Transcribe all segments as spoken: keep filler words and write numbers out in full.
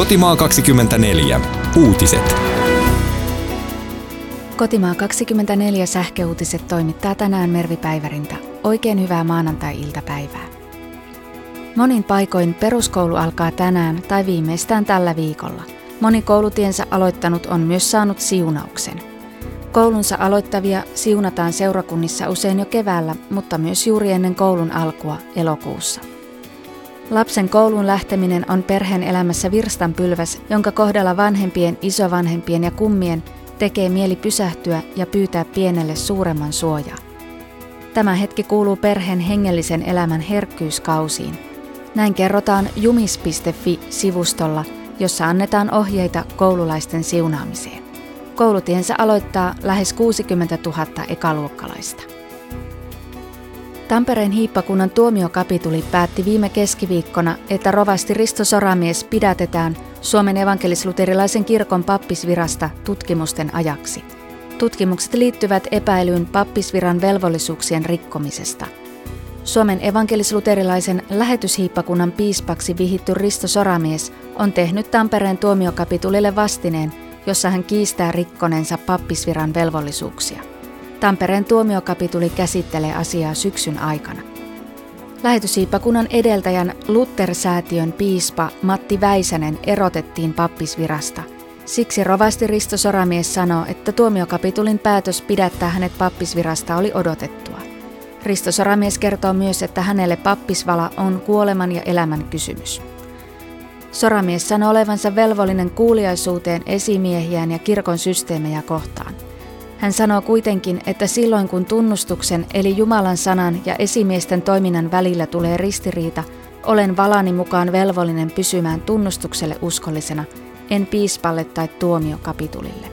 Kotimaa kaksikymmentäneljä. Uutiset. Kotimaa kaksikymmentäneljä sähköuutiset toimittaa tänään Mervi Päivärinta. Oikein hyvää maanantai-iltapäivää. Monin paikoin peruskoulu alkaa tänään tai viimeistään tällä viikolla. Moni koulutiensä aloittanut on myös saanut siunauksen. Koulunsa aloittavia siunataan seurakunnissa usein jo keväällä, mutta myös juuri ennen koulun alkua elokuussa. Lapsen kouluun lähteminen on perheen elämässä virstanpylväs, jonka kohdalla vanhempien, isovanhempien ja kummien tekee mieli pysähtyä ja pyytää pienelle suuremman suojaa. Tämä hetki kuuluu perheen hengellisen elämän herkkyyskausiin. Näin kerrotaan jumis piste fi-sivustolla, jossa annetaan ohjeita koululaisten siunaamiseen. Koulutiensä aloittaa lähes kuusikymmentätuhatta ekaluokkalaista. Tampereen hiippakunnan tuomiokapituli päätti viime keskiviikkona, että rovasti Risto Soramies pidätetään Suomen evankelis-luterilaisen kirkon pappisvirasta tutkimusten ajaksi. Tutkimukset liittyvät epäilyyn pappisviran velvollisuuksien rikkomisesta. Suomen evankelis-luterilaisen lähetyshiippakunnan piispaksi vihitty Risto Soramies on tehnyt Tampereen tuomiokapitulille vastineen, jossa hän kiistää rikkoneensa pappisviran velvollisuuksia. Tampereen tuomiokapituli käsittelee asiaa syksyn aikana. Lähetyshiippakunnan edeltäjän Luther-säätiön piispa Matti Väisänen erotettiin pappisvirasta. Siksi rovasti Risto Soramies sanoo, että tuomiokapitulin päätös pidättää hänet pappisvirasta oli odotettua. Risto Soramies kertoo myös, että hänelle pappisvala on kuoleman ja elämän kysymys. Soramies sanoo olevansa velvollinen kuuliaisuuteen esimiehiään ja kirkon systeemejä kohtaan. Hän sanoo kuitenkin, että silloin kun tunnustuksen eli Jumalan sanan ja esimiesten toiminnan välillä tulee ristiriita, olen valani mukaan velvollinen pysymään tunnustukselle uskollisena, en piispalle tai tuomiokapitulille.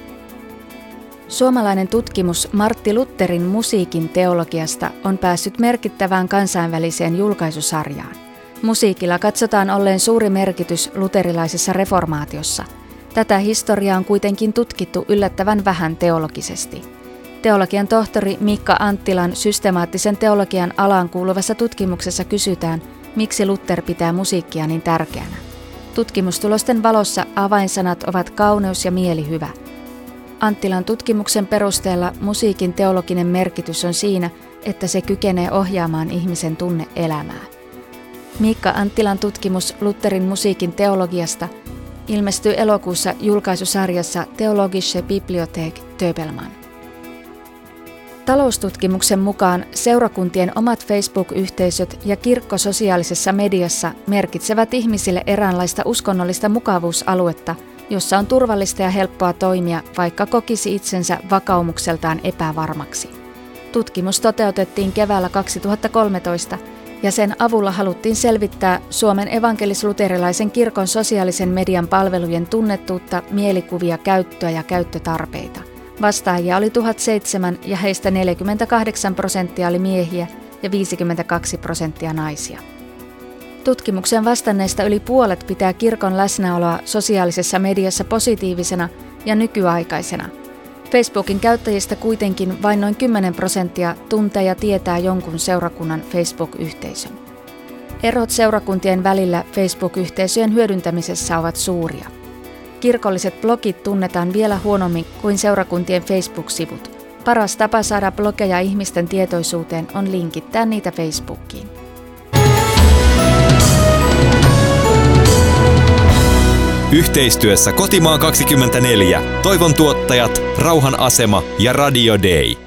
Suomalainen tutkimus Martti Lutherin musiikin teologiasta on päässyt merkittävään kansainväliseen julkaisusarjaan. Musiikilla katsotaan olleen suuri merkitys luterilaisessa reformaatiossa. Tätä historiaa on kuitenkin tutkittu yllättävän vähän teologisesti. Teologian tohtori Mikka Anttilan systemaattisen teologian alaan kuuluvassa tutkimuksessa kysytään, miksi Luther pitää musiikkia niin tärkeänä. Tutkimustulosten valossa avainsanat ovat kauneus ja mielihyvä. Anttilan tutkimuksen perusteella musiikin teologinen merkitys on siinä, että se kykenee ohjaamaan ihmisen tunne-elämää. Mikka Anttilan tutkimus Lutherin musiikin teologiasta ilmestyy elokuussa julkaisusarjassa Theologische Bibliothek Töbelman. Taloustutkimuksen mukaan seurakuntien omat Facebook-yhteisöt ja kirkko sosiaalisessa mediassa merkitsevät ihmisille eräänlaista uskonnollista mukavuusaluetta, jossa on turvallista ja helppoa toimia, vaikka kokisi itsensä vakaumukseltaan epävarmaksi. Tutkimus toteutettiin keväällä kaksituhattakolmetoista ja sen avulla haluttiin selvittää Suomen evankelis-luterilaisen kirkon sosiaalisen median palvelujen tunnettuutta, mielikuvia, käyttöä ja käyttötarpeita. Vastaajia oli tuhatseitsemän ja heistä neljäkymmentäkahdeksan prosenttia oli miehiä ja viisikymmentäkaksi prosenttia naisia. Tutkimuksen vastanneista yli puolet pitää kirkon läsnäoloa sosiaalisessa mediassa positiivisena ja nykyaikaisena. Facebookin käyttäjistä kuitenkin vain noin kymmenen prosenttia tuntee ja tietää jonkun seurakunnan Facebook-yhteisön. Erot seurakuntien välillä Facebook-yhteisöjen hyödyntämisessä ovat suuria. Kirkolliset blogit tunnetaan vielä huonommin kuin seurakuntien Facebook-sivut. Paras tapa saada blogeja ihmisten tietoisuuteen on linkittää niitä Facebookiin. Yhteistyössä Kotimaa kaksikymmentäneljä, Toivon tuottajat, Rauhan asema ja Radio Day.